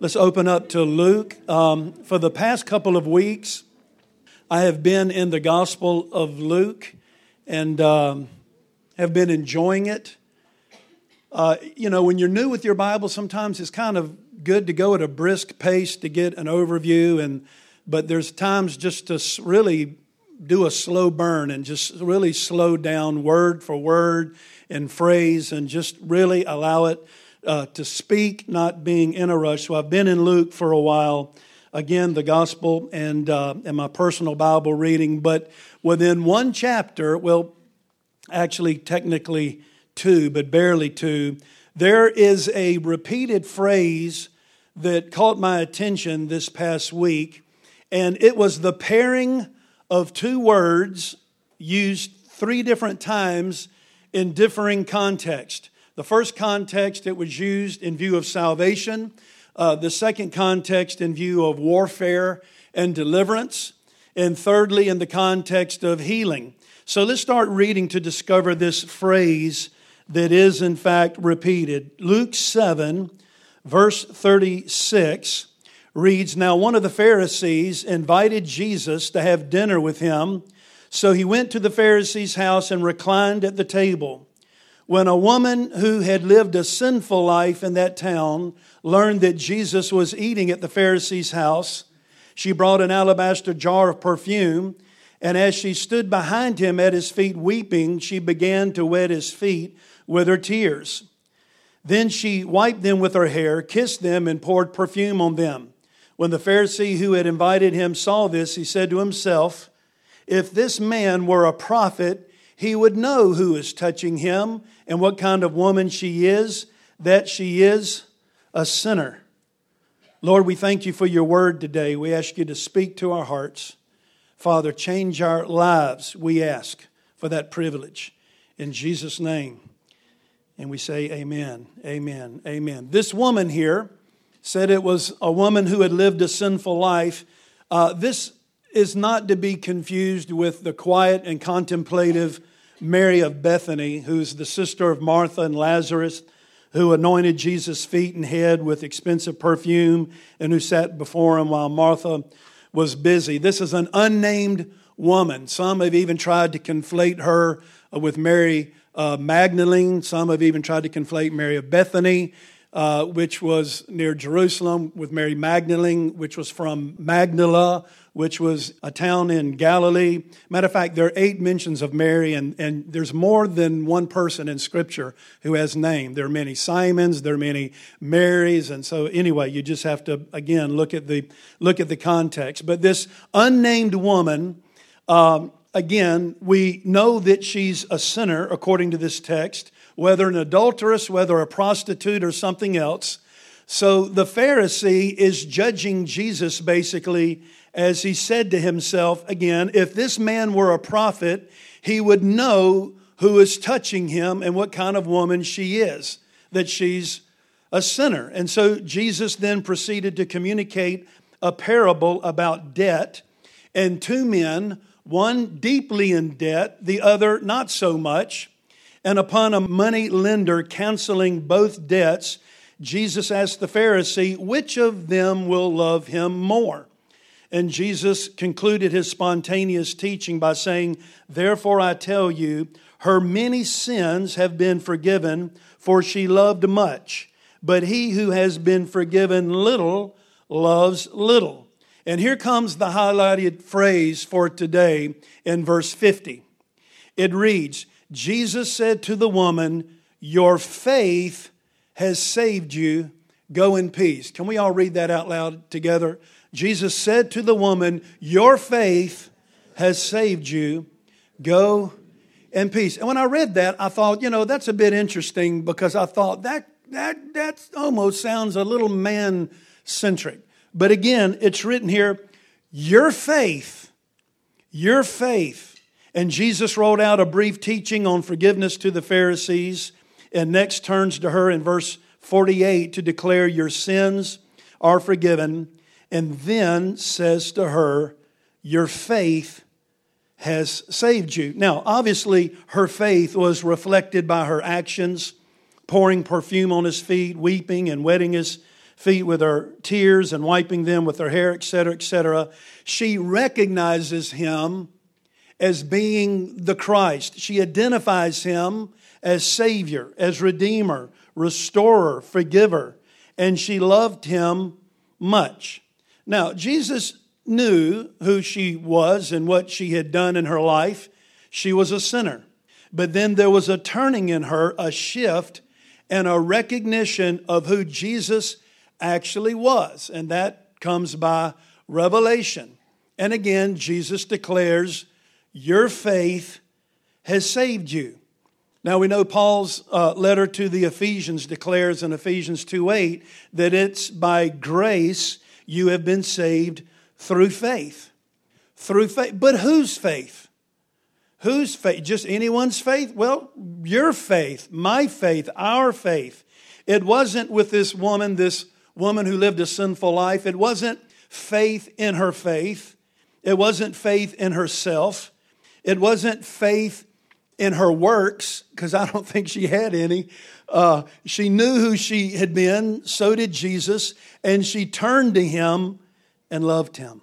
Let's open up to Luke. For the past couple of weeks, I have been in the Gospel of Luke and have been enjoying it. When you're new with your Bible, sometimes it's kind of good to go at a brisk pace to get an overview, but there's times just to really do a slow burn and just really slow down word for word and phrase and just really allow it to speak, not being in a rush. So I've been in Luke for a while. Again, the gospel and my personal Bible reading. But within one chapter, well, actually technically two, but barely two, there is a repeated phrase that caught my attention this past week. And it was the pairing of two words used three different times in differing context. The first context, it was used in view of salvation. The second context, in view of warfare and deliverance. And thirdly, in the context of healing. So let's start reading to discover this phrase that is in fact repeated. Luke 7, verse 36 reads, "Now one of the Pharisees invited Jesus to have dinner with him. So he went to the Pharisee's house and reclined at the table. When a woman who had lived a sinful life in that town learned that Jesus was eating at the Pharisee's house, she brought an alabaster jar of perfume, and as she stood behind him at his feet weeping, she began to wet his feet with her tears. Then she wiped them with her hair, kissed them, and poured perfume on them. When the Pharisee who had invited him saw this, he said to himself, 'If this man were a prophet, he would know who is touching him and what kind of woman she is, that she is a sinner.'" Lord, we thank you for your word today. We ask you to speak to our hearts. Father, change our lives, we ask for that privilege. In Jesus' name. And we say amen, amen, amen. This woman here said it was a woman who had lived a sinful life. This is not to be confused with the quiet and contemplative Mary of Bethany, who's the sister of Martha and Lazarus, who anointed Jesus' feet and head with expensive perfume and who sat before him while Martha was busy. This is an unnamed woman. Some have even tried to conflate her with Mary Magdalene. Some have even tried to conflate Mary of Bethany, which was near Jerusalem, with Mary Magdalene, which was from Magdala, which was a town in Galilee. Matter of fact, there are 8 mentions of Mary, and there's more than one person in Scripture who has name. There are many Simons, there are many Marys, and so anyway, you just have to, again, look at the context. But this unnamed woman, again, we know that she's a sinner, according to this text, whether an adulteress, whether a prostitute, or something else. So the Pharisee is judging Jesus, basically, as he said to himself, again, if this man were a prophet, he would know who is touching him and what kind of woman she is, that she's a sinner. And so Jesus then proceeded to communicate a parable about debt, and 2 men, one deeply in debt, the other not so much. And upon a money lender canceling both debts, Jesus asked the Pharisee, which of them will love him more? And Jesus concluded his spontaneous teaching by saying, "Therefore I tell you, her many sins have been forgiven, for she loved much. But he who has been forgiven little loves little." And here comes the highlighted phrase for today in verse 50. It reads, Jesus said to the woman, "Your faith has saved you. Go in peace." Can we all read that out loud together? Jesus said to the woman, "Your faith has saved you. Go in peace." And when I read that, I thought, that's a bit interesting, because I thought that almost sounds a little man-centric. But again, it's written here, your faith. And Jesus wrote out a brief teaching on forgiveness to the Pharisees, and next turns to her in verse 48 to declare your sins are forgiven, and then says to her, your faith has saved you. Now, obviously, her faith was reflected by her actions, pouring perfume on his feet, weeping and wetting his feet with her tears and wiping them with her hair, etc., etc., she recognizes him as being the Christ. She identifies him as Savior, as Redeemer, Restorer, Forgiver, and she loved him much. Now, Jesus knew who she was and what she had done in her life. She was a sinner. But then there was a turning in her, a shift, and a recognition of who Jesus actually was. And that comes by revelation. And again, Jesus declares, your faith has saved you. Now we know Paul's letter to the Ephesians declares in Ephesians 2:8 that it's by grace you have been saved through faith. Through faith. But whose faith? Whose faith? Just anyone's faith? Well, your faith, my faith, our faith. It wasn't with this woman who lived a sinful life. It wasn't faith in her faith. It wasn't faith in herself. It wasn't faith in her works, because I don't think she had any. She knew who she had been, so did Jesus, and she turned to him and loved him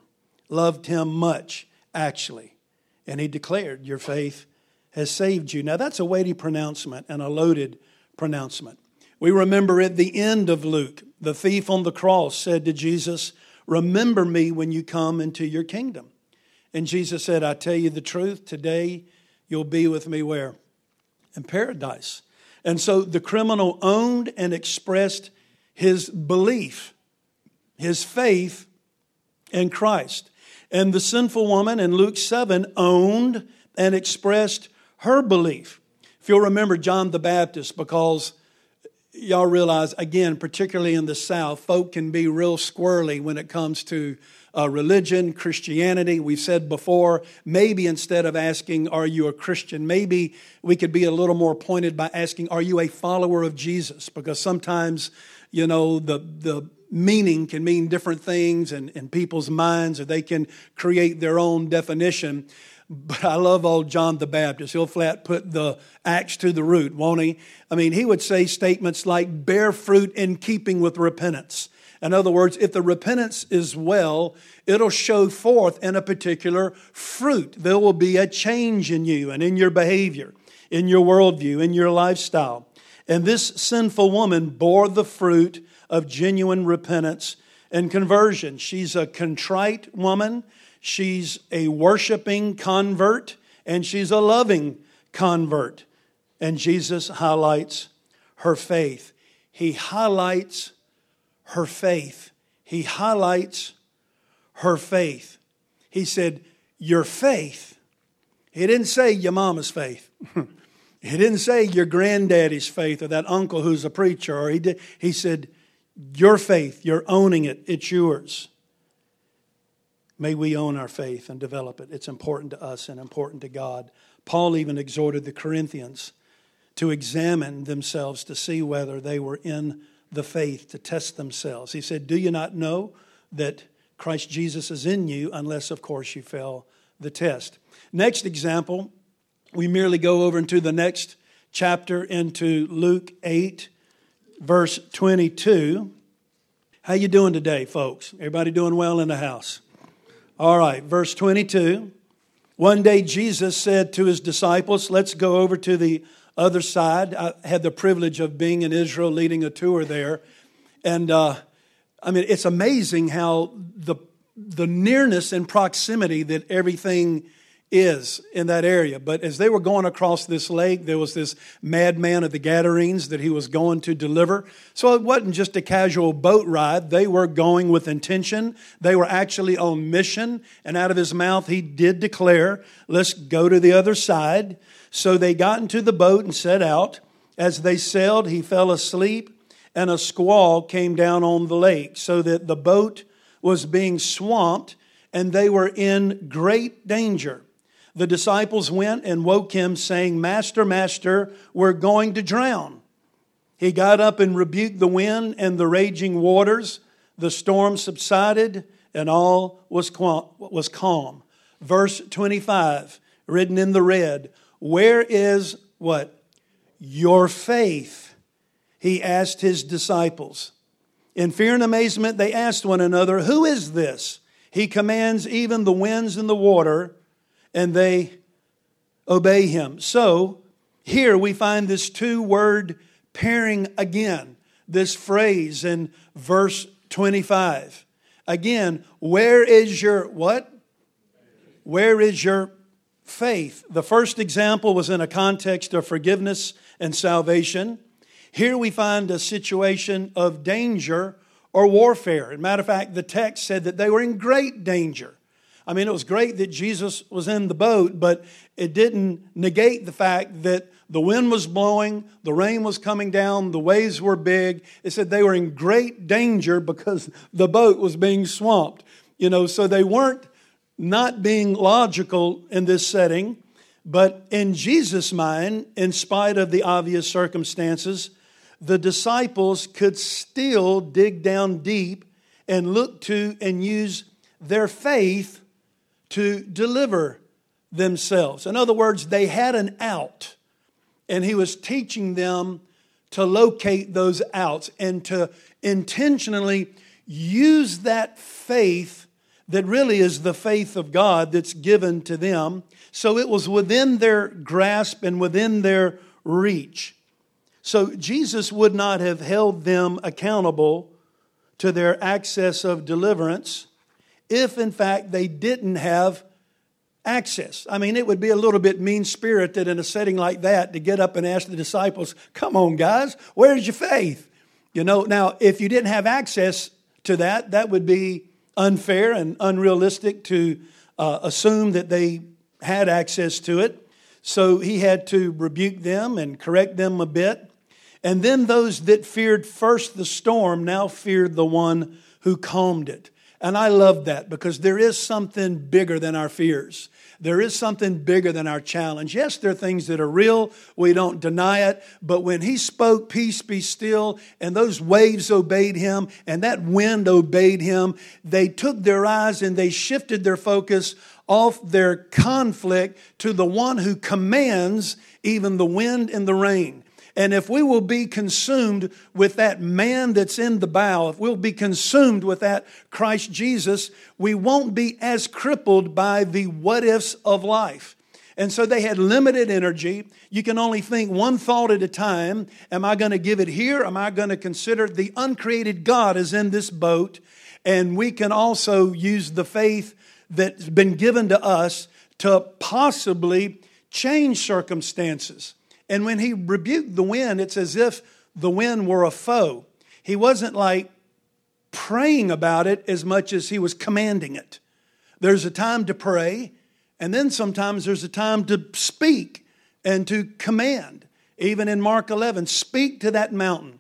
much, actually. And he declared, your faith has saved you. Now that's a weighty pronouncement and a loaded pronouncement. We remember at the end of Luke, the thief on the cross said to Jesus, remember me when you come into your kingdom. And Jesus said, I tell you the truth, today you'll be with me where? In paradise. And so the criminal owned and expressed his belief, his faith in Christ. And the sinful woman in Luke 7 owned and expressed her belief. If you'll remember John the Baptist, because y'all realize, again, particularly in the South, folk can be real squirrely when it comes to religion, Christianity. We've said before, maybe instead of asking, are you a Christian? Maybe we could be a little more pointed by asking, are you a follower of Jesus? Because sometimes, the meaning can mean different things in people's minds, or they can create their own definition. But I love old John the Baptist. He'll flat put the axe to the root, won't he? I mean, he would say statements like, bear fruit in keeping with repentance. In other words, if the repentance is well, it'll show forth in a particular fruit. There will be a change in you and in your behavior, in your worldview, in your lifestyle. And this sinful woman bore the fruit of genuine repentance and conversion. She's a contrite woman. She's a worshiping convert, and she's a loving convert. And Jesus highlights her faith. He highlights her faith. He highlights her faith. He said, your faith. He didn't say your mama's faith. He didn't say your granddaddy's faith or that uncle who's a preacher. Or he said, your faith. You're owning it. It's yours. May we own our faith and develop it. It's important to us and important to God. Paul even exhorted the Corinthians to examine themselves to see whether they were in the faith, to test themselves. He said, do you not know that Christ Jesus is in you, unless, of course, you fail the test? Next example, we merely go over into the next chapter, into Luke 8, verse 22. How you doing today, folks? Everybody doing well in the house? All right, verse 22. One day Jesus said to his disciples, let's go over to the other side. I had the privilege of being in Israel, leading a tour there. And it's amazing how the nearness and proximity that everything is in that area. But as they were going across this lake, there was this madman of the Gadarenes that he was going to deliver. So it wasn't just a casual boat ride. They were going with intention. They were actually on mission. And out of his mouth, he did declare, let's go to the other side. So they got into the boat and set out. As they sailed, he fell asleep, and a squall came down on the lake, so that the boat was being swamped, and they were in great danger. The disciples went and woke him, saying, Master, Master, we're going to drown. He got up and rebuked the wind and the raging waters. The storm subsided, and all was calm. Verse 25, written in the red, where is what? Your faith, he asked his disciples. In fear and amazement, they asked one another, "Who is this? He commands even the winds and the water, and they obey him." So here we find this two-word pairing again, this phrase in verse 25. Again, where is your what? Where is your faith? The first example was in a context of forgiveness and salvation. Here we find a situation of danger or warfare. As a matter of fact, the text said that they were in great danger. I mean, it was great that Jesus was in the boat, but it didn't negate the fact that the wind was blowing, the rain was coming down, the waves were big. It said they were in great danger because the boat was being swamped. So they weren't not being logical in this setting, but in Jesus' mind, in spite of the obvious circumstances, the disciples could still dig down deep and look to and use their faith to deliver themselves. In other words, they had an out, and he was teaching them to locate those outs and to intentionally use that faith that really is the faith of God that's given to them. So it was within their grasp and within their reach. So Jesus would not have held them accountable to their access of deliverance if, in fact, they didn't have access. I mean, it would be a little bit mean-spirited in a setting like that to get up and ask the disciples, "Come on, guys, where's your faith?" Now, if you didn't have access to that, that would be unfair and unrealistic to assume that they had access to it. So he had to rebuke them and correct them a bit. And then those that feared first the storm now feared the one who calmed it. And I love that because there is something bigger than our fears. There is something bigger than our challenge. Yes, there are things that are real. We don't deny it. But when he spoke, "Peace, be still," and those waves obeyed him and that wind obeyed him, they took their eyes and they shifted their focus off their conflict to the one who commands even the wind and the rain. And if we will be consumed with that man that's in the bow, if we'll be consumed with that Christ Jesus, we won't be as crippled by the what-ifs of life. And so they had limited energy. You can only think one thought at a time. Am I going to give it here? Am I going to consider the uncreated God is in this boat? And we can also use the faith that's been given to us to possibly change circumstances. And when he rebuked the wind, it's as if the wind were a foe. He wasn't like praying about it as much as he was commanding it. There's a time to pray, and then sometimes there's a time to speak and to command. Even in Mark 11, speak to that mountain.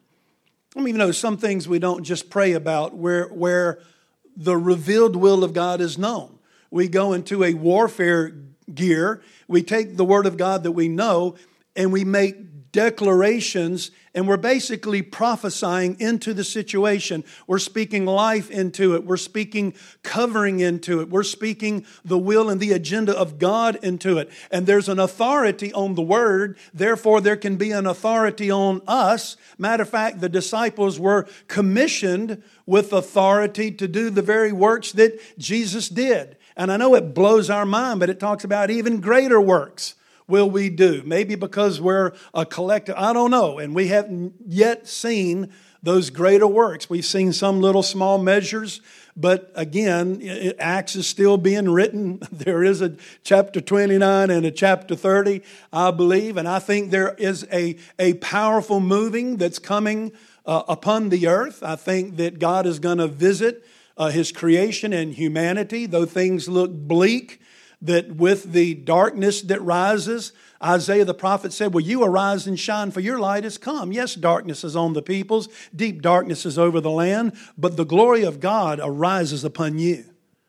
I mean, some things we don't just pray about where the revealed will of God is known. We go into a warfare gear. We take the word of God that we know, and we make declarations, and we're basically prophesying into the situation. We're speaking life into it. We're speaking covering into it. We're speaking the will and the agenda of God into it. And there's an authority on the word. Therefore, there can be an authority on us. Matter of fact, the disciples were commissioned with authority to do the very works that Jesus did. And I know it blows our mind, but it talks about even greater works will we do. Maybe because we're a collective, I don't know. And we haven't yet seen those greater works. We've seen some little small measures, but again, Acts is still being written. There is a chapter 29 and a chapter 30, I believe. And I think there is a powerful moving that's coming upon the earth. I think that God is going to visit His creation and humanity, though things look bleak. That with the darkness that rises, Isaiah the prophet said, "Well, you arise and shine, for your light is come." Yes, darkness is on the peoples, deep darkness is over the land, but the glory of God arises upon you.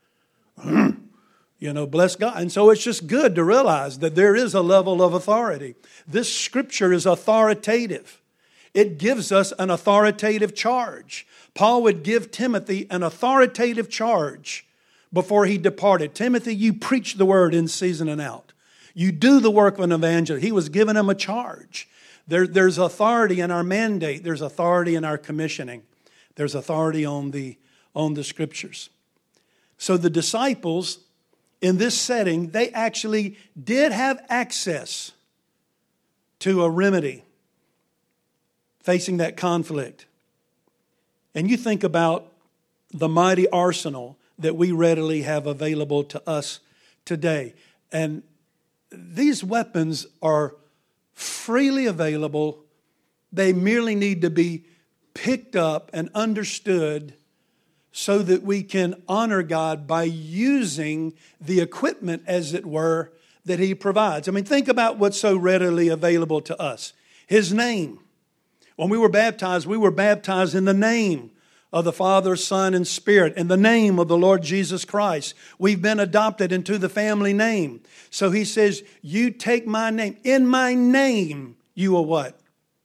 Bless God. And so it's just good to realize that there is a level of authority. This scripture is authoritative. It gives us an authoritative charge. Paul would give Timothy an authoritative charge before he departed. "Timothy, you preach the word in season and out. You do the work of an evangelist." He was giving him a charge. There's authority in our mandate. There's authority in our commissioning. There's authority on the Scriptures. So the disciples in this setting, they actually did have access to a remedy facing that conflict. And you think about the mighty arsenal that we readily have available to us today. And these weapons are freely available. They merely need to be picked up and understood so that we can honor God by using the equipment, as it were, that He provides. I mean, think about what's so readily available to us. His name. When we were baptized in the name of the Father, Son, and Spirit, in the name of the Lord Jesus Christ. We've been adopted into the family name. So He says, you take my name. In my name, you will what?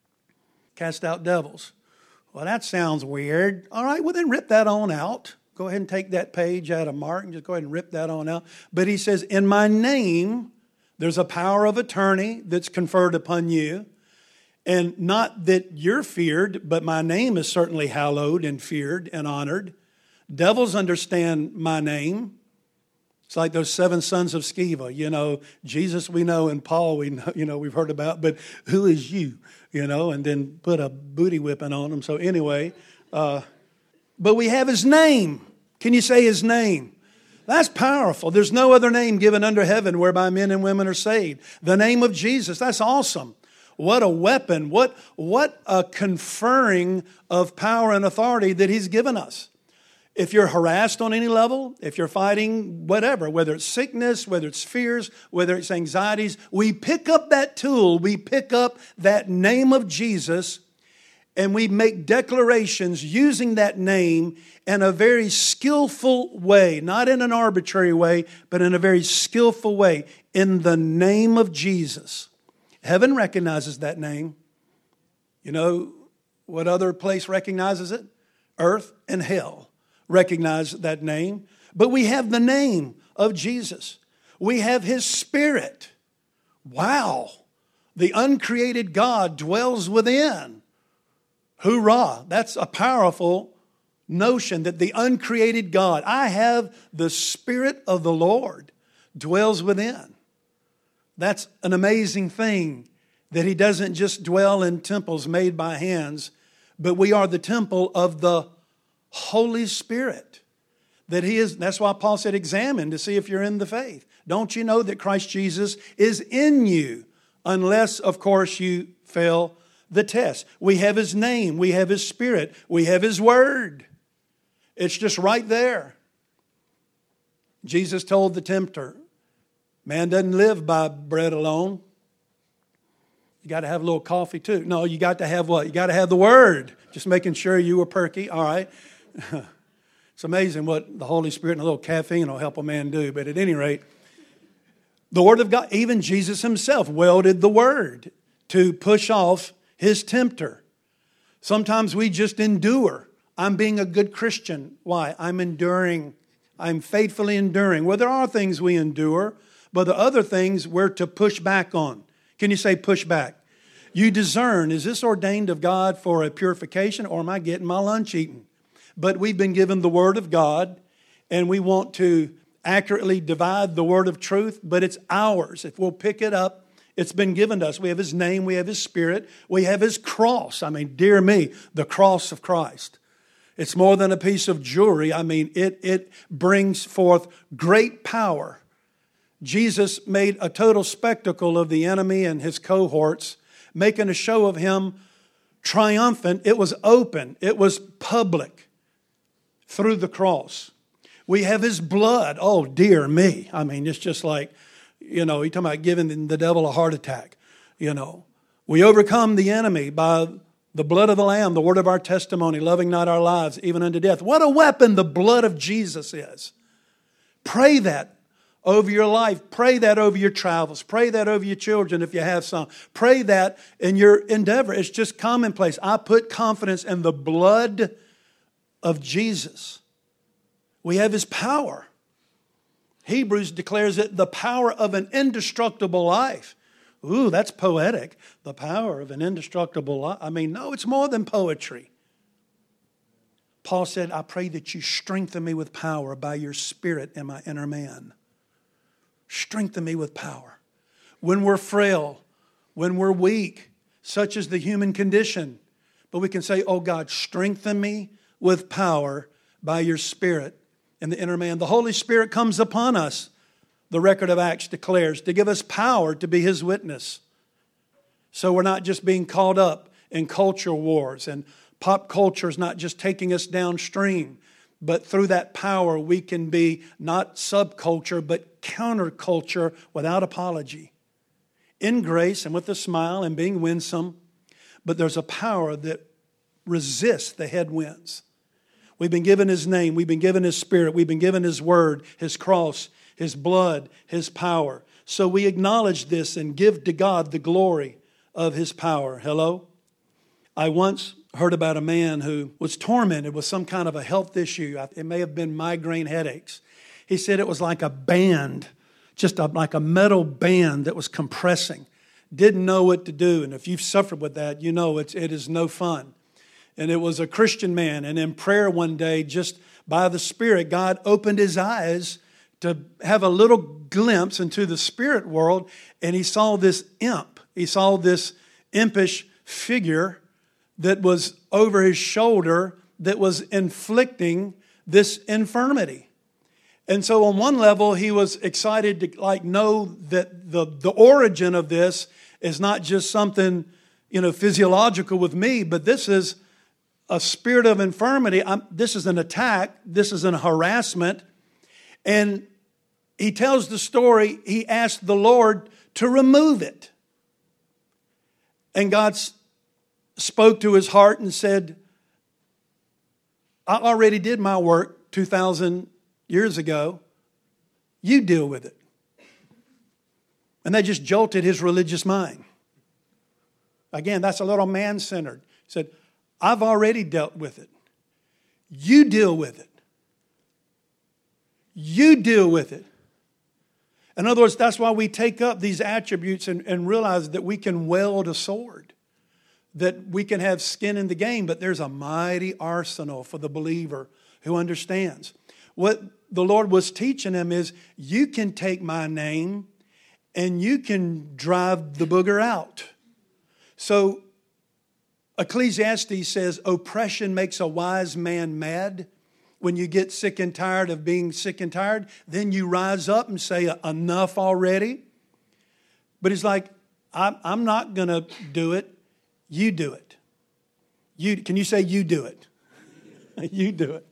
Cast out devils. Well, that sounds weird. All right, well then rip that on out. Go ahead and take that page out of Mark and just go ahead and rip that on out. But He says, in my name, there's a power of attorney that's conferred upon you. And not that you're feared, but my name is certainly hallowed and feared and honored. Devils understand my name. It's like those 7 sons of Sceva. You know, Jesus we know and Paul we know, we've heard about, but who is you? You know, and then put a booty whipping on them. So anyway, but we have His name. Can you say His name? That's powerful. There's no other name given under heaven whereby men and women are saved. The name of Jesus. That's awesome. What a weapon. What a conferring of power and authority that He's given us. If you're harassed on any level, if you're fighting whatever, whether it's sickness, whether it's fears, whether it's anxieties, we pick up that tool, we pick up that name of Jesus, and we make declarations using that name in a very skillful way, not in an arbitrary way, but in a very skillful way, in the name of Jesus. Heaven recognizes that name. You know what other place recognizes it? Earth and hell recognize that name. But we have the name of Jesus. We have His Spirit. Wow. The uncreated God dwells within. Hoorah. That's a powerful notion that the uncreated God, I have the Spirit of the Lord dwells within. That's an amazing thing, that He doesn't just dwell in temples made by hands, but we are the temple of the Holy Spirit. That He is. That's why Paul said, examine to see if you're in the faith. Don't you know that Christ Jesus is in you? Unless, of course, you fail the test. We have His name. We have His Spirit. We have His Word. It's just right there. Jesus told the tempter, man doesn't live by bread alone. You got to have a little coffee too. No, you got to have what? You got to have the Word. Just making sure you were perky. All right. It's amazing what the Holy Spirit and a little caffeine will help a man do. But at any rate, the Word of God, even Jesus Himself wielded the Word to push off his tempter. Sometimes we just endure. I'm being a good Christian. Why? I'm enduring. I'm faithfully enduring. Well, there are things we endure, but the other things we're to push back on. Can you say push back? You discern, is this ordained of God for a purification, or am I getting my lunch eaten? But we've been given the Word of God, and we want to accurately divide the word of truth, but it's ours. If we'll pick it up, it's been given to us. We have His name, we have His Spirit, we have His cross. I mean, dear me, the cross of Christ. It's more than a piece of jewelry. I mean, it brings forth great power. Jesus made a total spectacle of the enemy and his cohorts, making a show of him triumphant. It was open. It was public through the cross. We have His blood. Oh, dear me. I mean, it's just like, you're talking about giving the devil a heart attack. We overcome the enemy by the blood of the Lamb, the word of our testimony, loving not our lives, even unto death. What a weapon the blood of Jesus is. Pray that over your life. Pray that over your travels. Pray that over your children if you have some. Pray that in your endeavor. It's just commonplace. I put confidence in the blood of Jesus. We have His power. Hebrews declares it the power of an indestructible life. Ooh, that's poetic. The power of an indestructible life. I mean, no, it's more than poetry. Paul said, I pray that you strengthen me with power by your Spirit in my inner man. Strengthen me with power. When we're frail, when we're weak, such is the human condition. But we can say, oh God, strengthen me with power by your Spirit in the inner man. The Holy Spirit comes upon us, the record of Acts declares, to give us power to be His witness. So we're not just being caught up in culture wars, and pop culture is not just taking us downstream, but through that power we can be not subculture, but counterculture without apology. In grace and with a smile and being winsome, but there's a power that resists the headwinds. We've been given His name, we've been given His Spirit, we've been given His Word, His cross, His blood, His power. So we acknowledge this and give to God the glory of His power. Hello? I once heard about a man who was tormented with some kind of a health issue. It may have been migraine headaches. He said it was like a band, like a metal band that was compressing. Didn't know what to do. And if you've suffered with that, you know it is no fun. And it was a Christian man. And in prayer one day, just by the Spirit, God opened his eyes to have a little glimpse into the spirit world. And he saw this imp. He saw this impish figure that was over his shoulder that was inflicting this infirmity. And so on one level, he was excited to know that the origin of this is not just something, physiological with me, but this is a spirit of infirmity. This is an attack. This is an harassment. And he tells the story, he asked the Lord to remove it. And God spoke to his heart and said, I already did my work 2,000 years ago. You deal with it. And that just jolted his religious mind. Again, that's a little man-centered. He said, I've already dealt with it. You deal with it. You deal with it. In other words, that's why we take up these attributes and realize that we can wield a sword, that we can have skin in the game, but there's a mighty arsenal for the believer who understands. What the Lord was teaching him is, you can take my name and you can drive the booger out. So Ecclesiastes says, oppression makes a wise man mad. When you get sick and tired of being sick and tired, then you rise up and say, enough already. But he's like, I'm not going to do it. You do it. Can you say you do it? You do it.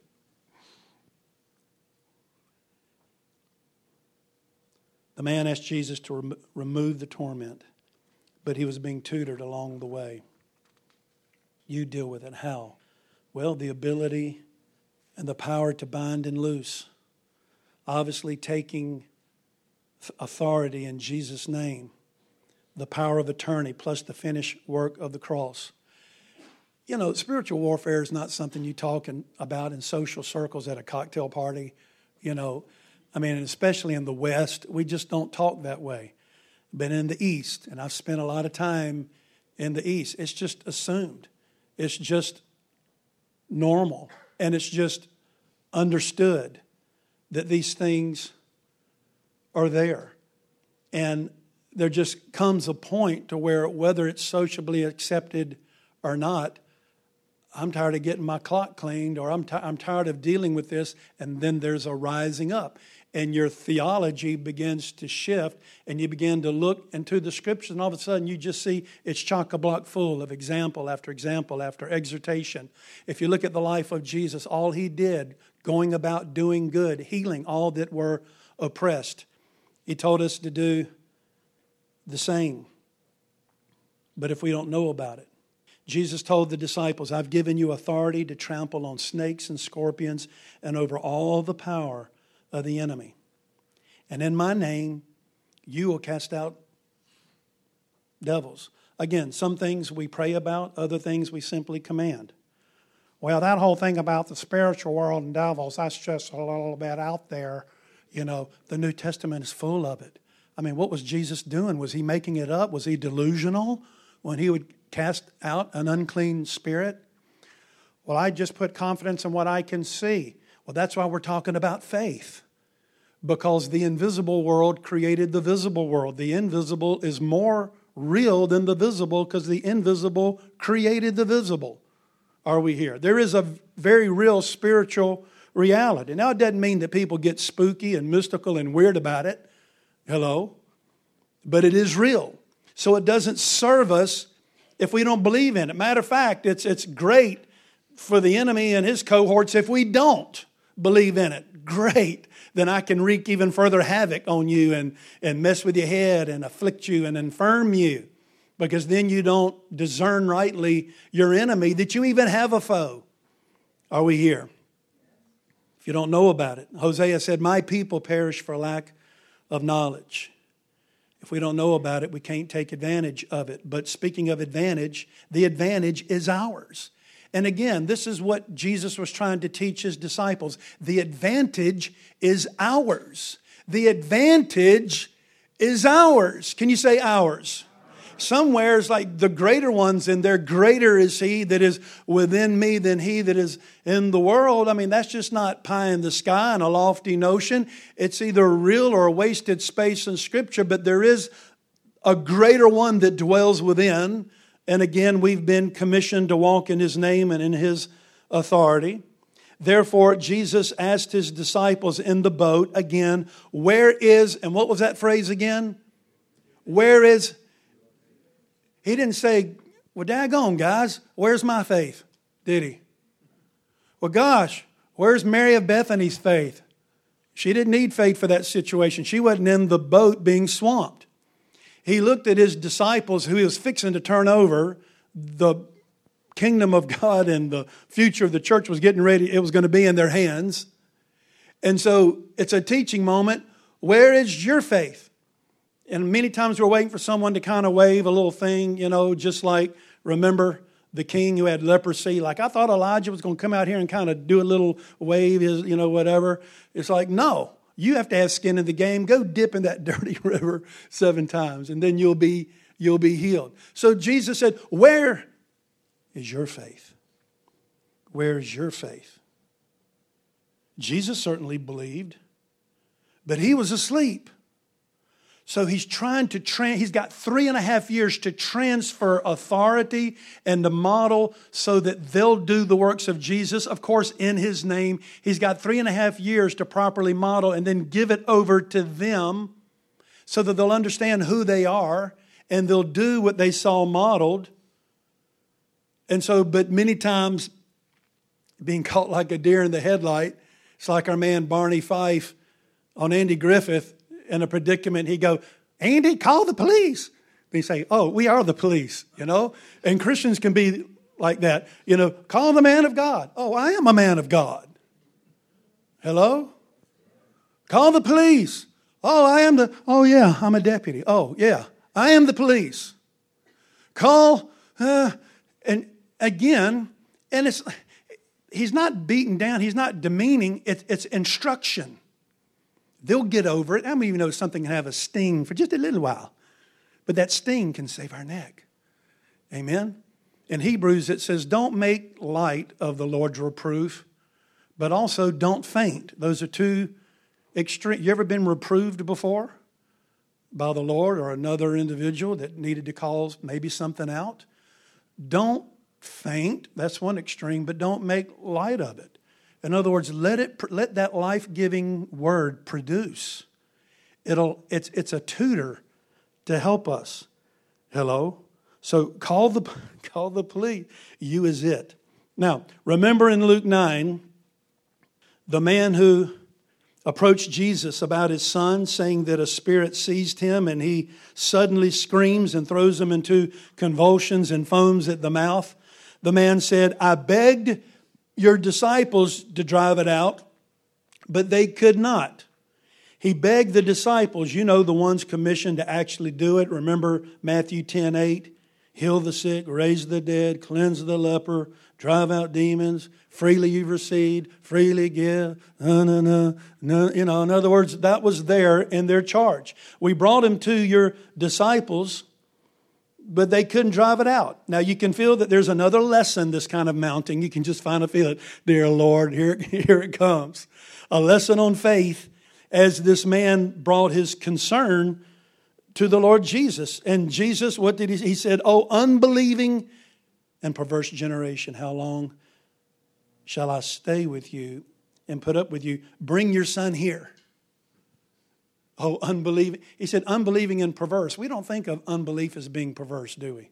The man asked Jesus to remove the torment, but he was being tutored along the way. You deal with it. How? Well, the ability and the power to bind and loose. Obviously taking authority in Jesus' name. The power of attorney plus the finished work of the cross. Spiritual warfare is not something you talk about in social circles at a cocktail party. Especially in the West, we just don't talk that way. But in the East, and I've spent a lot of time in the East, it's just assumed. It's just normal. And it's just understood that these things are there. And there just comes a point to where, whether it's socially accepted or not, I'm tired of getting my clock cleaned, or I'm tired of dealing with this, and then there's a rising up. And your theology begins to shift, and you begin to look into the Scriptures, and all of a sudden you just see it's chock-a-block full of example after example after exhortation. If you look at the life of Jesus, all he did, going about doing good, healing all that were oppressed, he told us to do the same. But if we don't know about it, Jesus told the disciples, I've given you authority to trample on snakes and scorpions and over all the power of the enemy. And in my name, you will cast out devils. Again, some things we pray about, other things we simply command. Well, that whole thing about the spiritual world and devils, that's just a little bit out there. The New Testament is full of it. What was Jesus doing? Was he making it up? Was he delusional when he would cast out an unclean spirit? Well, I just put confidence in what I can see. Well, that's why we're talking about faith. Because the invisible world created the visible world. The invisible is more real than the visible because the invisible created the visible. Are we here? There is a very real spiritual reality. Now, it doesn't mean that people get spooky and mystical and weird about it. Hello? But it is real. So it doesn't serve us if we don't believe in it. Matter of fact, it's great for the enemy and his cohorts if we don't believe in it. Great. Then I can wreak even further havoc on you and mess with your head and afflict you and infirm you. Because then you don't discern rightly your enemy, that you even have a foe. Are we here? If you don't know about it. Hosea said, my people perish for lack of knowledge. If we don't know about it, we can't take advantage of it. But speaking of advantage, the advantage is ours. And again, this is what Jesus was trying to teach his disciples. The advantage is ours. The advantage is ours. Can you say ours? Somewhere it's like the greater ones in there, greater is he that is within me than he that is in the world. I mean, that's just not pie in the sky and a lofty notion. It's either real or a wasted space in Scripture, but there is a greater one that dwells within. And again, we've been commissioned to walk in his name and in his authority. Therefore, Jesus asked his disciples in the boat again, where is, and what was that phrase again? Where is? He didn't say, well, daggone, guys, where's my faith? Did he? Well, gosh, where's Mary of Bethany's faith? She didn't need faith for that situation. She wasn't in the boat being swamped. He looked at his disciples who he was fixing to turn over. The kingdom of God and the future of the church was getting ready. It was going to be in their hands. And so it's a teaching moment. Where is your faith? And many times we're waiting for someone to kind of wave a little thing, just like, remember the king who had leprosy? Like, I thought Elijah was going to come out here and kind of do a little wave, whatever. It's like, no, you have to have skin in the game. Go dip in that dirty river 7 times, and then you'll be healed. So Jesus said, where is your faith? Where is your faith? Jesus certainly believed, but he was asleep. So he's trying to, he's got 3.5 years to transfer authority and the model so that they'll do the works of Jesus, of course, in his name. He's got 3.5 years to properly model and then give it over to them so that they'll understand who they are and they'll do what they saw modeled. And so, but many times, being caught like a deer in the headlight, it's like our man Barney Fife on Andy Griffith. In a predicament, he'd go, Andy, call the police. He'd say, oh, we are the police, And Christians can be like that. Call the man of God. Oh, I am a man of God. Hello? Call the police. Oh, yeah, I'm a deputy. Oh, yeah, I am the police. Call, and again, and he's not beaten down. He's not demeaning. It's instruction. They'll get over it. I don't even know something can have a sting for just a little while. But that sting can save our neck. Amen? In Hebrews it says, don't make light of the Lord's reproof, but also don't faint. Those are two extreme. You ever been reproved before by the Lord or another individual that needed to call maybe something out? Don't faint. That's one extreme, but don't make light of it. In other words, let that life-giving word produce. It's a tutor to help us. Hello? So call the police. You is it. Now, remember in Luke 9, the man who approached Jesus about his son, saying that a spirit seized him and he suddenly screams and throws him into convulsions and foams at the mouth. The man said, I begged your disciples to drive it out, but they could not. He begged the disciples, the ones commissioned to actually do it. Remember Matthew 10:8, heal the sick, raise the dead, cleanse the leper, drive out demons, freely you've received, freely give. In other words, that was there in their charge. We brought him to your disciples, but they couldn't drive it out. Now you can feel that there's another lesson, this kind of mounting. You can just kind of feel it. Dear Lord, here it comes. A lesson on faith as this man brought his concern to the Lord Jesus. And Jesus, what did he said, "Oh, unbelieving and perverse generation, how long shall I stay with you and put up with you? Bring your son here." Oh, unbelieving. He said unbelieving and perverse. We don't think of unbelief as being perverse, do we?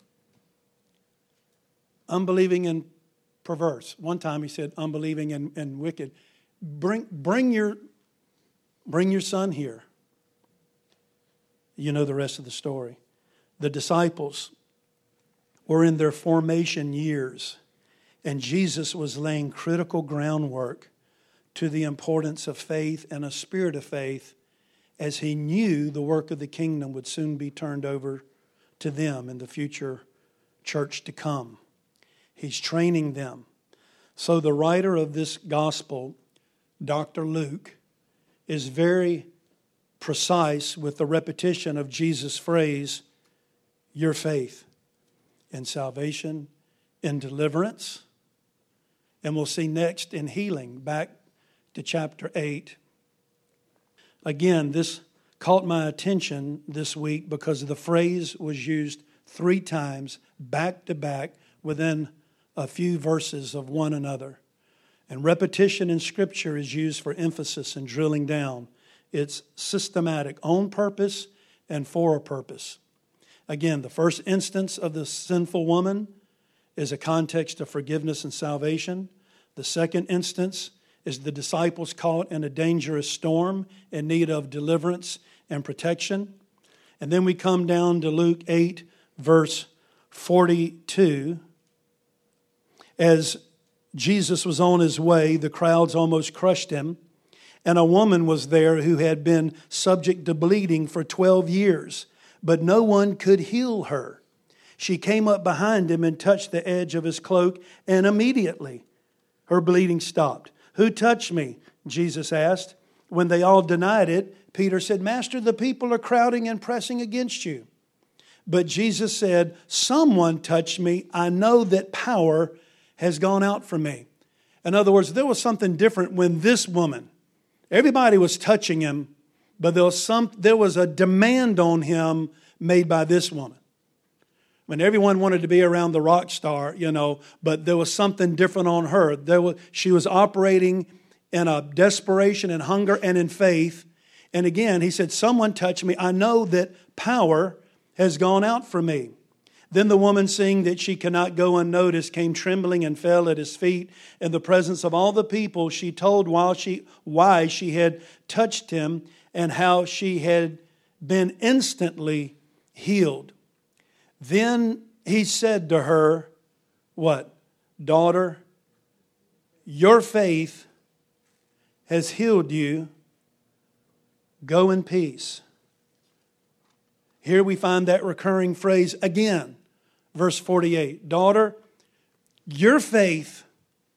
Unbelieving and perverse. One time he said unbelieving and wicked. Bring your son here. You know the rest of the story. The disciples were in their formation years, and Jesus was laying critical groundwork to the importance of faith and a spirit of faith, as he knew the work of the kingdom would soon be turned over to them in the future church to come. He's training them. So the writer of this gospel, Dr. Luke, is very precise with the repetition of Jesus' phrase, your faith in salvation, in deliverance, and we'll see next in healing, back to chapter 8. Again, this caught my attention this week because the phrase was used 3 times back to back within a few verses of one another. And repetition in Scripture is used for emphasis and drilling down. It's systematic, on purpose and for a purpose. Again, the first instance of the sinful woman is a context of forgiveness and salvation. The second instance is the disciples caught in a dangerous storm in need of deliverance and protection. And then we come down to Luke 8, verse 42. As Jesus was on his way, the crowds almost crushed him. And a woman was there who had been subject to bleeding for 12 years, but no one could heal her. She came up behind him and touched the edge of his cloak, and immediately her bleeding stopped. Who touched me? Jesus asked. When they all denied it, Peter said, Master, the people are crowding and pressing against you. But Jesus said, someone touched me. I know that power has gone out from me. In other words, there was something different when this woman, everybody was touching him, but there was a demand on him made by this woman. When everyone wanted to be around the rock star, but there was something different on her. She was operating in a desperation and hunger and in faith. And again, he said, someone touched me. I know that power has gone out from me. Then the woman, seeing that she cannot go unnoticed, came trembling and fell at his feet. In the presence of all the people, she told why she had touched him and how she had been instantly healed. Then he said to her, what? Daughter, your faith has healed you. Go in peace. Here we find that recurring phrase again. Verse 48. Daughter, your faith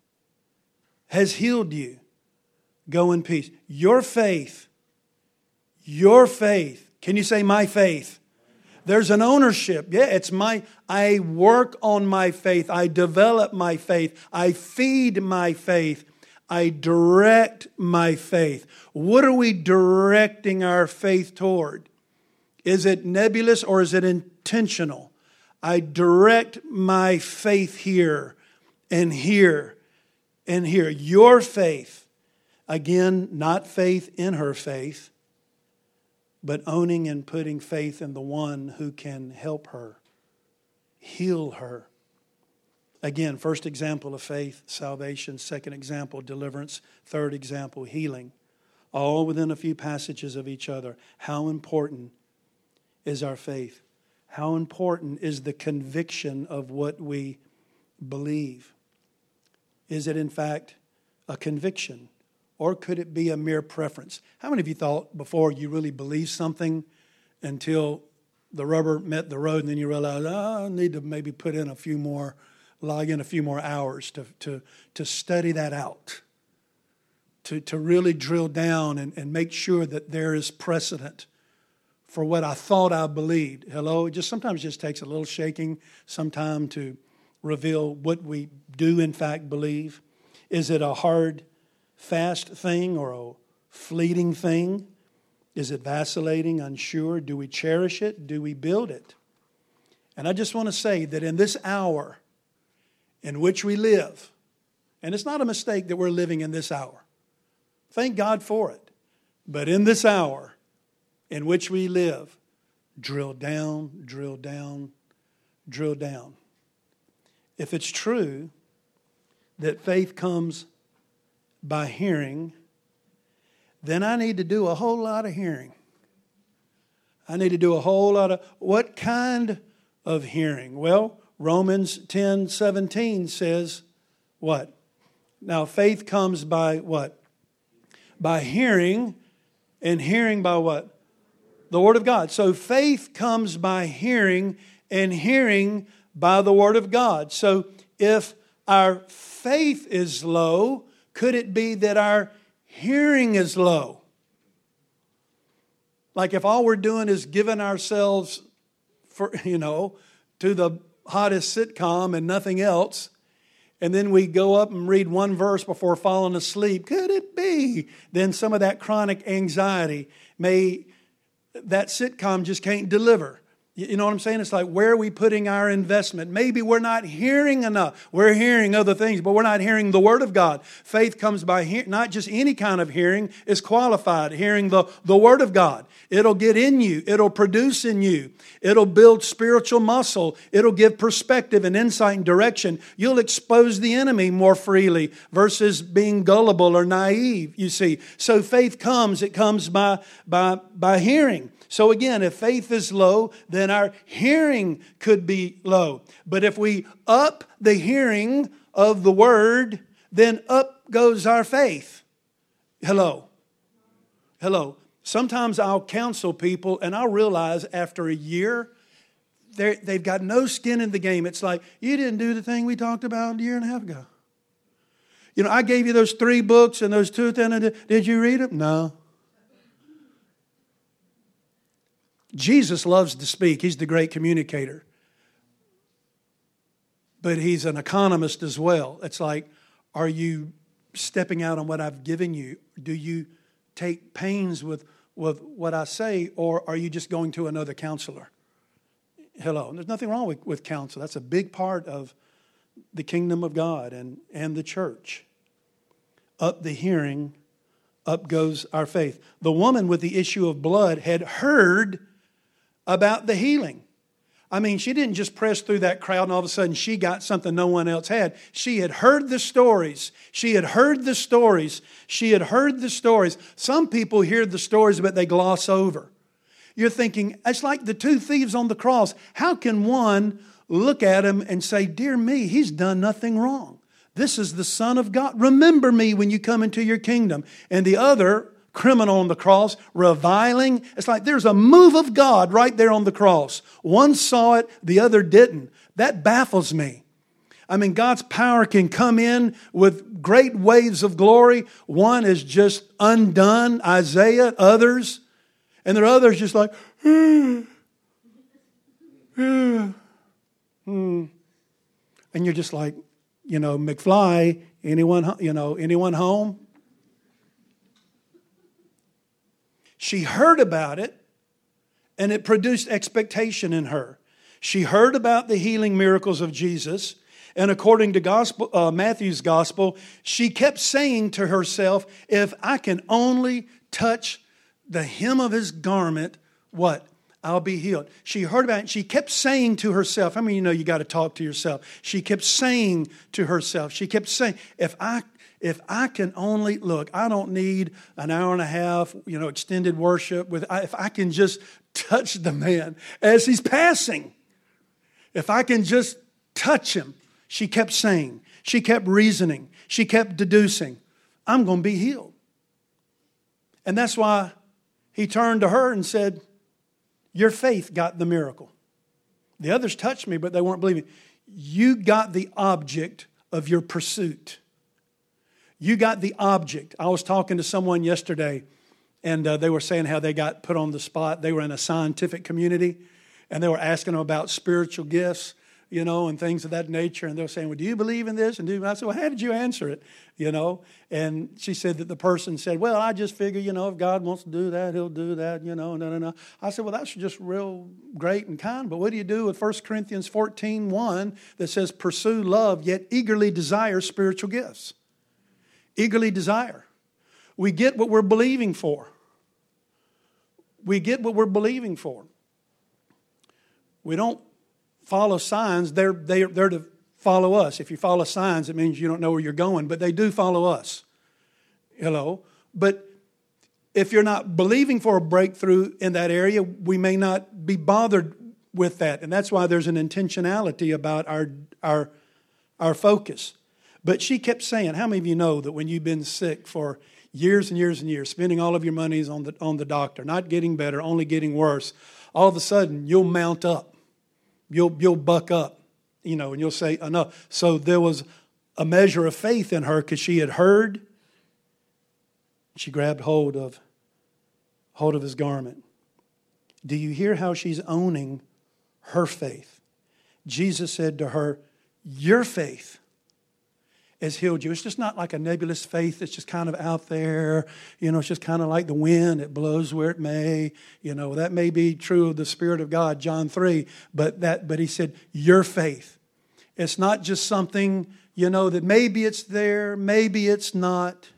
has healed you. Go in peace. Your faith. Your faith. Can you say my faith? There's an ownership. Yeah, it's I work on my faith. I develop my faith. I feed my faith. I direct my faith. What are we directing our faith toward? Is it nebulous or is it intentional? I direct my faith here and here and here. Your faith. Again, not faith in her faith, but owning and putting faith in the one who can help her, heal her. Again, first example of faith, salvation. Second example, deliverance. Third example, healing. All within a few passages of each other. How important is our faith? How important is the conviction of what we believe? Is it in fact a conviction? Or could it be a mere preference? How many of you thought before you really believed something until the rubber met the road and then you realize, I need to maybe log in a few more hours to study that out, to really drill down and make sure that there is precedent for what I thought I believed. Hello? It just sometimes just takes a little shaking, some time to reveal what we do in fact believe. Is it a hard, fast thing or a fleeting thing? Is it vacillating, unsure? Do we cherish it? Do we build it? And I just want to say that in this hour in which we live, and it's not a mistake that we're living in this hour. Thank God for it. But in this hour in which we live, drill down, drill down, drill down. If it's true that faith comes by hearing, then I need to do a whole lot of hearing. I need to do a whole lot of, what kind of hearing? Well, Romans 10:17 says what? Now faith comes by what? By hearing, and hearing by what? The Word of God. So faith comes by hearing, and hearing by the Word of God. So if our faith is low, could it be that our hearing is low? Like if all we're doing is giving ourselves to the hottest sitcom and nothing else, and then we go up and read one verse before falling asleep, could it be then some of that chronic anxiety that sitcom just can't deliver? You know what I'm saying? It's like, where are we putting our investment? Maybe we're not hearing enough. We're hearing other things, but we're not hearing the Word of God. Faith comes by not just any kind of hearing, it's qualified. Hearing the Word of God. It'll get in you. It'll produce in you. It'll build spiritual muscle. It'll give perspective and insight and direction. You'll expose the enemy more freely versus being gullible or naive, you see. So faith comes. It comes by hearing. So again, if faith is low, then our hearing could be low. But if we up the hearing of the Word, then up goes our faith. Hello. Sometimes I'll counsel people and I'll realize after a year, they've got no skin in the game. It's like, you didn't do the thing we talked about a year and a half ago. I gave you those 3 books and those 2 things. Did you read them? No. Jesus loves to speak. He's the great communicator. But He's an economist as well. It's like, are you stepping out on what I've given you? Do you take pains with what I say, or are you just going to another counselor? Hello. And there's nothing wrong with counsel. That's a big part of the kingdom of God and the church. Up the hearing, up goes our faith. The woman with the issue of blood had heard about the healing. I mean, she didn't just press through that crowd and all of a sudden she got something no one else had. She had heard the stories. Some people hear the stories, but they gloss over. You're thinking, it's like the 2 thieves on the cross. How can one look at him and say, dear me, he's done nothing wrong. This is the Son of God. Remember me when you come into your kingdom. And the other criminal on the cross, reviling. It's like there's a move of God right there on the cross. One saw it, the other didn't. That baffles me. I mean, God's power can come in with great waves of glory. One is just undone, Isaiah, others. And there are others just like, And you're just like, McFly, anyone home? She heard about it, and it produced expectation in her. She heard about the healing miracles of Jesus, and according to Matthew's gospel, she kept saying to herself, if I can only touch the hem of His garment, what? I'll be healed. She heard about it. She kept saying to herself, you got to talk to yourself. She kept saying to herself, if I can only, look, I don't need an hour and a half, extended worship. If I can just touch the man as he's passing. If I can just touch him. She kept saying, she kept reasoning, she kept deducing, I'm going to be healed. And that's why He turned to her and said, your faith got the miracle. The others touched me, but they weren't believing. You got the object of your pursuit. You got the object. I was talking to someone yesterday And they were saying how they got put on the spot. They were in a scientific community, and they were asking them about spiritual gifts, and things of that nature. And they were saying, well, do you believe in this? And I said, well, how did you answer it? And she said that the person said, well, I just figure, if God wants to do that, he'll do that, no. I said, well, that's just real great and kind. But what do you do with 1 Corinthians 14:1 that says, pursue love, yet eagerly desire spiritual gifts? Eagerly desire. We get what we're believing for. We get what we're believing for. We don't follow signs. They're to follow us. If you follow signs, it means you don't know where you're going, but they do follow us. Hello? But if you're not believing for a breakthrough in that area, we may not be bothered with that. And that's why there's an intentionality about our focus. But she kept saying, how many of you know that when you've been sick for years and years and years, spending all of your monies on the doctor, not getting better, only getting worse, all of a sudden you'll mount up. You'll buck up, and you'll say enough. So there was a measure of faith in her because she had heard. She grabbed hold of his garment. Do you hear how she's owning her faith? Jesus said to her, your faith has healed you. It's just not like a nebulous faith that's just kind of out there. It's just kind of like the wind. It blows where it may. That may be true of the Spirit of God, John 3. But he said, your faith. It's not just something, that maybe it's there, maybe it's not.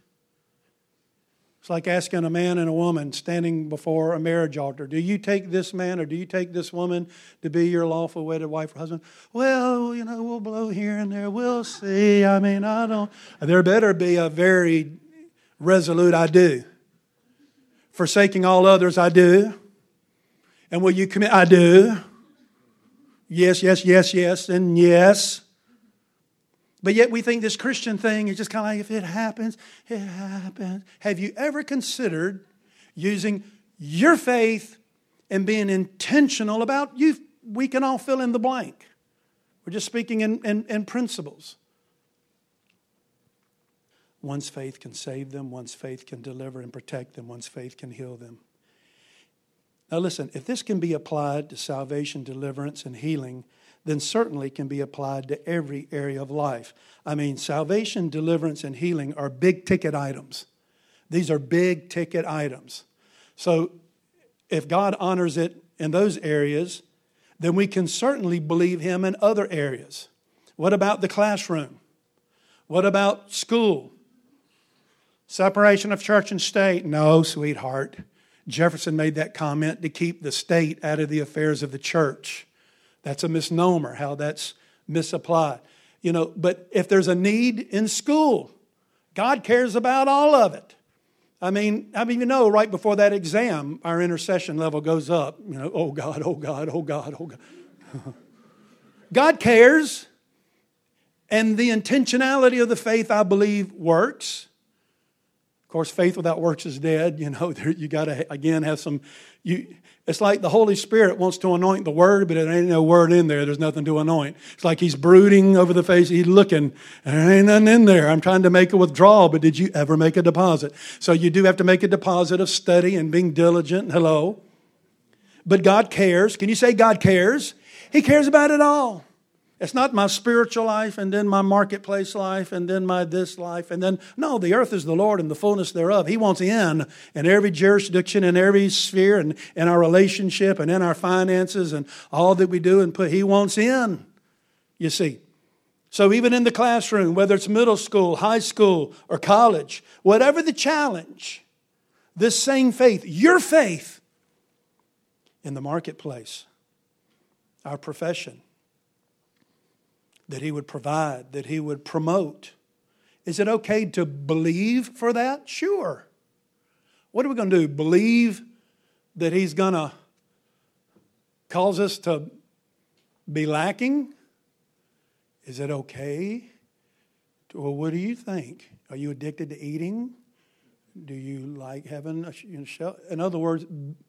It's like asking a man and a woman standing before a marriage altar, do you take this man or do you take this woman to be your lawful wedded wife or husband? Well, we'll blow here and there. We'll see. I don't. There better be a very resolute I do. Forsaking all others, I do. And will you commit? I do. Yes, yes, yes, yes, and yes. But yet we think this Christian thing is just kind of like, if it happens, it happens. Have you ever considered using your faith and being intentional about you? We can all fill in the blank. We're just speaking in principles. One's faith can save them. One's faith can deliver and protect them. One's faith can heal them. Now listen, if this can be applied to salvation, deliverance, and healing, then certainly can be applied to every area of life. Salvation, deliverance, and healing are big ticket items. These are big ticket items. So if God honors it in those areas, then we can certainly believe Him in other areas. What about the classroom? What about school? Separation of church and state? No, sweetheart. Jefferson made that comment to keep the state out of the affairs of the church. That's a misnomer, how that's misapplied. But if there's a need in school, God cares about all of it. Right before that exam, our intercession level goes up. Oh God, oh God, oh God, oh God. God cares. And the intentionality of the faith, I believe, works. Of course, faith without works is dead. You got to, again, have some... It's like the Holy Spirit wants to anoint the Word, but there ain't no Word in there. There's nothing to anoint. It's like He's brooding over the face. He's looking, and there ain't nothing in there. I'm trying to make a withdrawal, but did you ever make a deposit? So you do have to make a deposit of study and being diligent. Hello. But God cares. Can you say God cares? He cares about it all. It's not my spiritual life and then my marketplace life and then my this life and then, no, the earth is the Lord and the fullness thereof. He wants in every jurisdiction, in every sphere, and in our relationship and in our finances and all that we do He wants in, you see. So even in the classroom, whether it's middle school, high school, or college, whatever the challenge, this same faith, your faith in the marketplace, our profession, that He would provide, that He would promote. Is it okay to believe for that? Sure. What are we going to do? Believe that He's going to cause us to be lacking? Is it okay? Well, what do you think? Are you addicted to eating? Do you like having a show? In other words,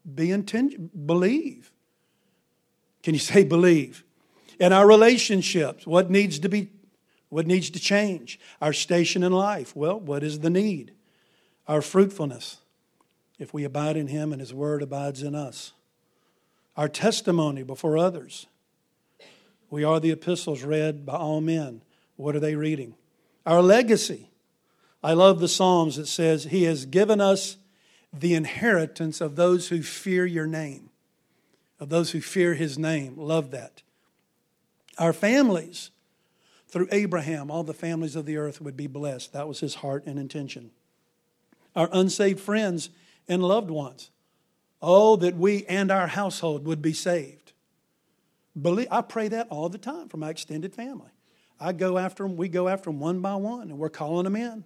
believe. Can you say believe? In our relationships, what needs to change? Our station in life. Well, what is the need? Our fruitfulness if we abide in Him and His Word abides in us. Our testimony before others. We are the epistles read by all men. What are they reading? Our legacy. I love the Psalms that says, He has given us the inheritance of those who fear your name. Of those who fear His name. Love that. Our families. Through Abraham, all the families of the earth would be blessed. That was his heart and intention. Our unsaved friends and loved ones. Oh, that we and our household would be saved. I pray that all the time for my extended family. We go after them one by one, and we're calling them in.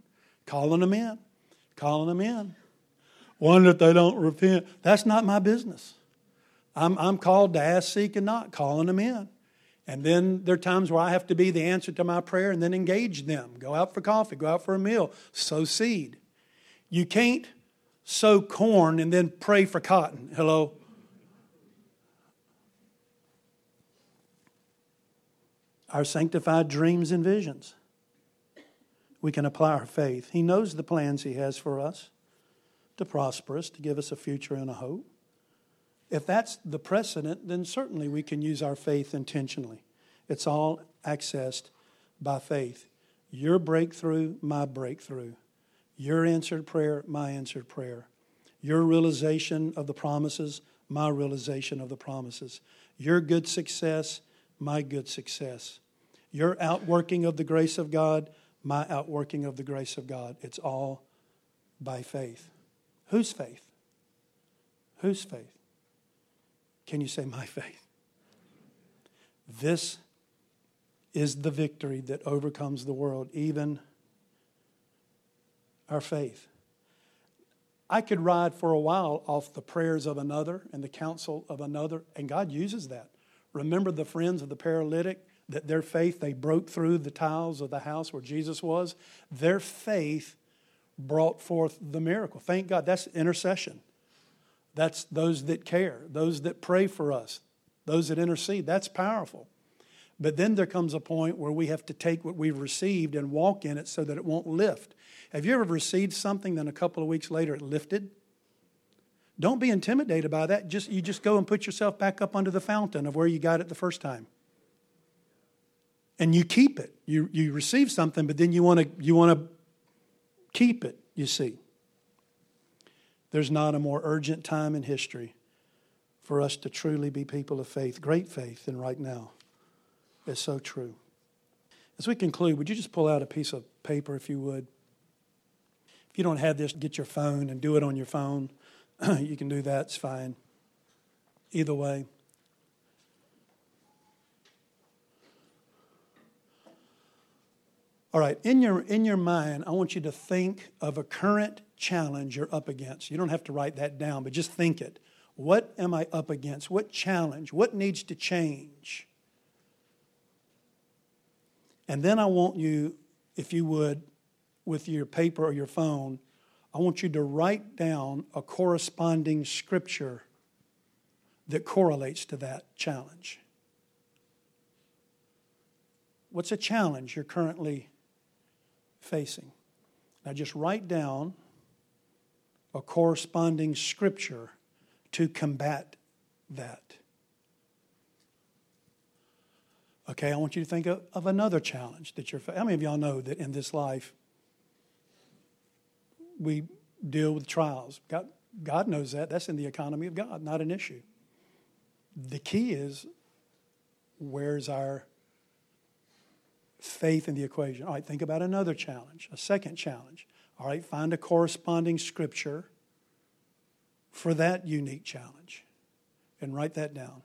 Wonder if they don't repent. That's not my business. I'm called to ask, seek, and knock, calling them in. And then there are times where I have to be the answer to my prayer and then engage them. Go out for coffee, go out for a meal, sow seed. You can't sow corn and then pray for cotton. Hello? Our sanctified dreams and visions. We can apply our faith. He knows the plans He has for us to prosper us, to give us a future and a hope. If that's the precedent, then certainly we can use our faith intentionally. It's all accessed by faith. Your breakthrough, my breakthrough. Your answered prayer, my answered prayer. Your realization of the promises, my realization of the promises. Your good success, my good success. Your outworking of the grace of God, my outworking of the grace of God. It's all by faith. Whose faith? Whose faith? Can you say my faith? This is the victory that overcomes the world, even our faith. I could ride for a while off the prayers of another and the counsel of another, and God uses that. Remember the friends of the paralytic, that their faith, they broke through the tiles of the house where Jesus was. Their faith brought forth the miracle. Thank God, that's intercession. That's those that care, those that pray for us, those that intercede. That's powerful. But then there comes a point where we have to take what we've received and walk in it so that it won't lift. Have you ever received something, then a couple of weeks later it lifted? Don't be intimidated by that. You just go and put yourself back up under the fountain of where you got it the first time. And you keep it. You receive something, but then you want to keep it, you see. There's not a more urgent time in history for us to truly be people of faith, great faith, than right now. It's so true. As we conclude, would you just pull out a piece of paper, if you would? If you don't have this, get your phone and do it on your phone. You can do that. It's fine. Either way. All right, in your mind, I want you to think of a current challenge you're up against. You don't have to write that down, but just think it. What am I up against? What challenge? What needs to change? And then I want you, if you would, with your paper or your phone, I want you to write down a corresponding scripture that correlates to that challenge. What's a challenge you're currently facing? Now just write down a corresponding scripture to combat that. Okay, I want you to think of another challenge that you're facing. How many of y'all know that in this life we deal with trials? God knows that. That's in the economy of God, not an issue. The key is, where's our faith in the equation? All right, think about another challenge, a second challenge. All right, find a corresponding scripture for that unique challenge and write that down.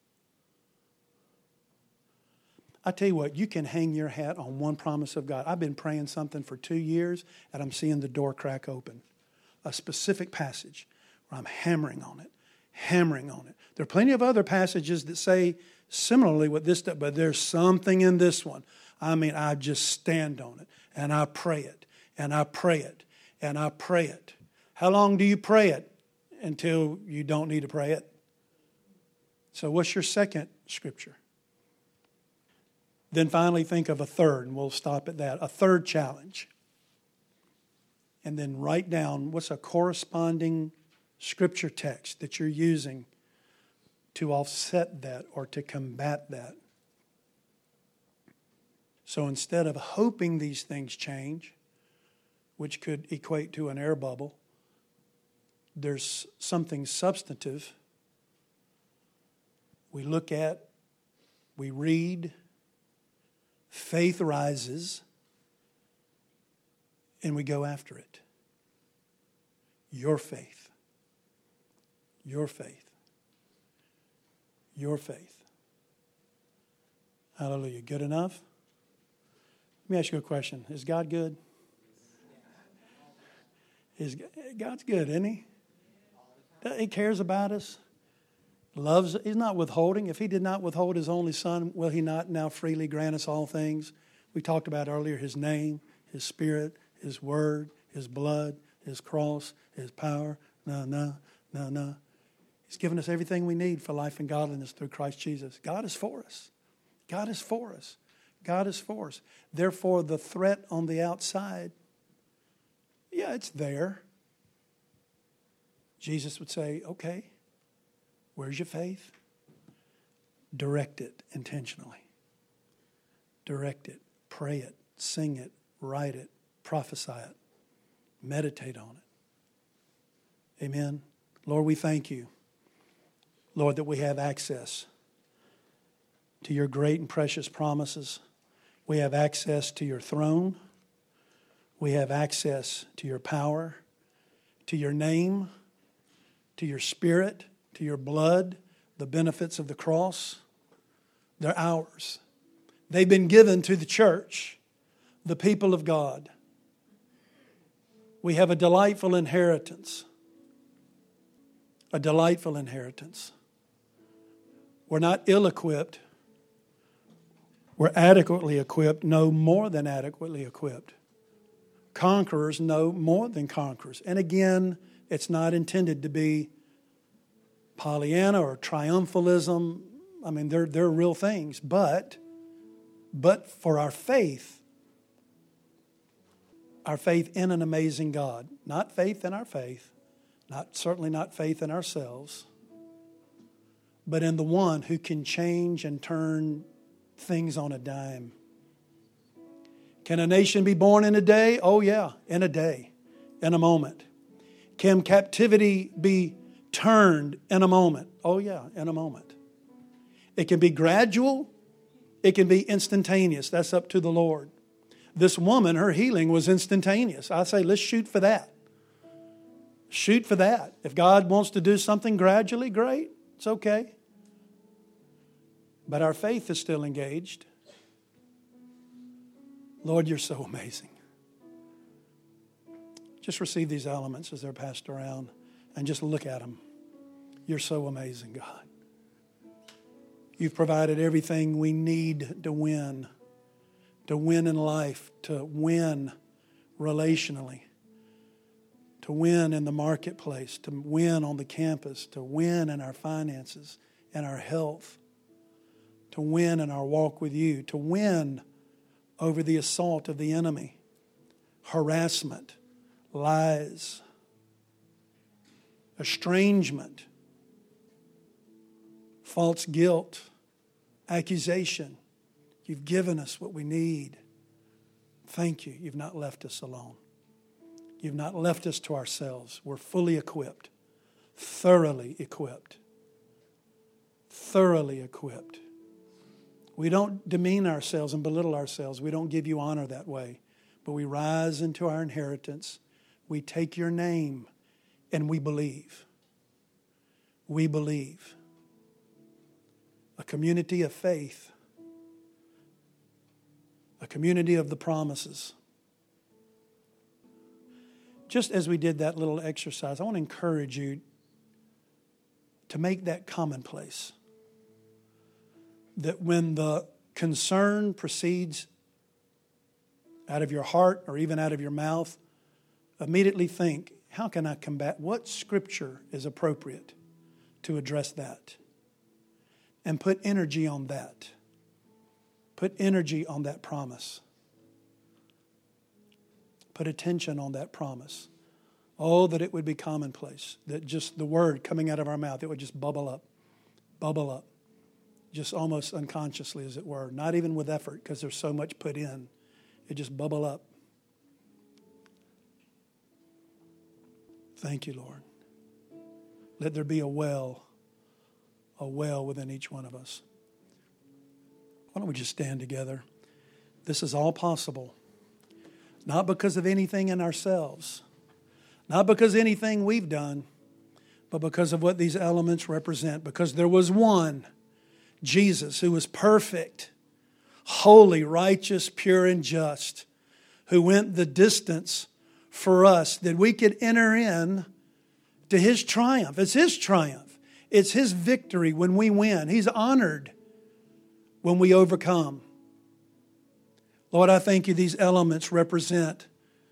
I tell you what, you can hang your hat on one promise of God. I've been praying something for 2 years, and I'm seeing the door crack open. A specific passage where I'm hammering on it. There are plenty of other passages that say similarly what this does, but there's something in this one. I mean, I just stand on it, and I pray it, and I pray it, and I pray it. How long do you pray it? Until you don't need to pray it. So what's your second scripture? Then finally think of a third, and we'll stop at that. A third challenge. And then write down what's a corresponding scripture text that you're using to offset that or to combat that. So instead of hoping these things change, which could equate to an air bubble, there's something substantive. We look at, we read, faith rises, and we go after it. Your faith. Your faith. Your faith. Hallelujah. Good enough? Let me ask you a question. Is God good? God's good, isn't He? He cares about us. Loves. He's not withholding. If He did not withhold His only Son, will He not now freely grant us all things? We talked about earlier His name, His Spirit, His Word, His blood, His cross, His power. No. He's given us everything we need for life and godliness through Christ Jesus. God is for us. God is for us. God is for us. Therefore, the threat on the outside, yeah, it's there. Jesus would say, okay, where's your faith? Direct it intentionally. Direct it. Pray it. Sing it. Write it. Prophesy it. Meditate on it. Amen. Lord, we thank you, Lord, that we have access to your great and precious promises. We have access to your throne. We have access to your power, to your name, to your Spirit, to your blood, the benefits of the cross. They're ours. They've been given to the church, the people of God. We have a delightful inheritance. A delightful inheritance. We're not ill-equipped. We're adequately equipped, no more than adequately equipped. Conquerors, no more than conquerors. And again, it's not intended to be Pollyanna or triumphalism. I mean, they're real things. But for our faith in an amazing God, not faith in our faith, certainly not faith in ourselves, but in the one who can change and turn things on a dime. Can a nation be born in a day? Oh yeah, in a day, in a moment. Can captivity be turned in a moment? Oh yeah, in a moment. It can be gradual. It can be instantaneous. That's up to the Lord. This woman, her healing was instantaneous. I say, let's shoot for that. Shoot for that. If God wants to do something gradually, great. It's okay. But our faith is still engaged. Lord, you're so amazing. Just receive these elements as they're passed around and just look at them. You're so amazing, God. You've provided everything we need to win in life, to win relationally, to win in the marketplace, to win on the campus, to win in our finances and our health, to win in our walk with you, to win over the assault of the enemy, harassment, lies, estrangement, false guilt, accusation. You've given us what we need. Thank you. You've not left us alone. You've not left us to ourselves. We're fully equipped, thoroughly equipped, thoroughly equipped. We don't demean ourselves and belittle ourselves. We don't give you honor that way. But we rise into our inheritance. We take your name and we believe. We believe. A community of faith. A community of the promises. Just as we did that little exercise, I want to encourage you to make that commonplace. That when the concern proceeds out of your heart or even out of your mouth, immediately think, how can I combat? What scripture is appropriate to address that? And put energy on that. Put energy on that promise. Put attention on that promise. Oh, that it would be commonplace, that just the word coming out of our mouth, it would just bubble up, just almost unconsciously, as it were, not even with effort, because there's so much put in. It just bubble up. Thank you, Lord. Let there be a well within each one of us. Why don't we just stand together? This is all possible, not because of anything in ourselves, not because of anything we've done, but because of what these elements represent. Because there was one, Jesus, who was perfect, holy, righteous, pure, and just, who went the distance for us that we could enter in to His triumph. It's His triumph. It's His victory when we win. He's honored when we overcome. Lord, I thank You these elements represent,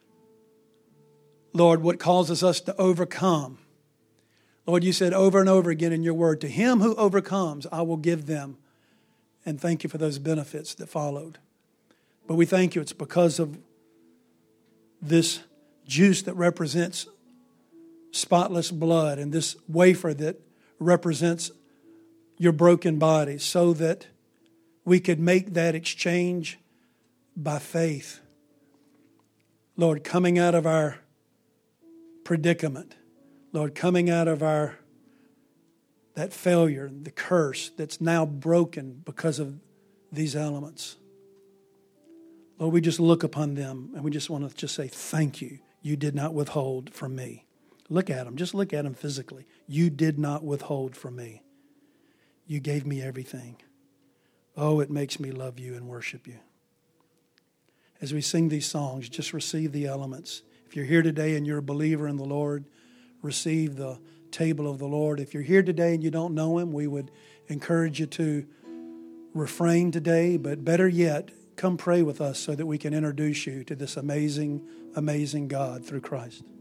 Lord, what causes us to overcome. Lord, You said over and over again in Your word, to him who overcomes, I will give them. And thank You for those benefits that followed. But we thank You, it's because of this juice that represents spotless blood and this wafer that represents Your broken body, so that we could make that exchange by faith. Lord, coming out of our predicament, Lord, coming out of that failure, the curse that's now broken because of these elements. Lord, we just look upon them and we just want to just say, thank You. You did not withhold from me. Look at them. Just look at them physically. You did not withhold from me. You gave me everything. Oh, it makes me love You and worship You. As we sing these songs, just receive the elements. If you're here today and you're a believer in the Lord, receive the table of the Lord. If you're here today and you don't know Him, we would encourage you to refrain today, but better yet, come pray with us so that we can introduce you to this amazing, amazing God through Christ.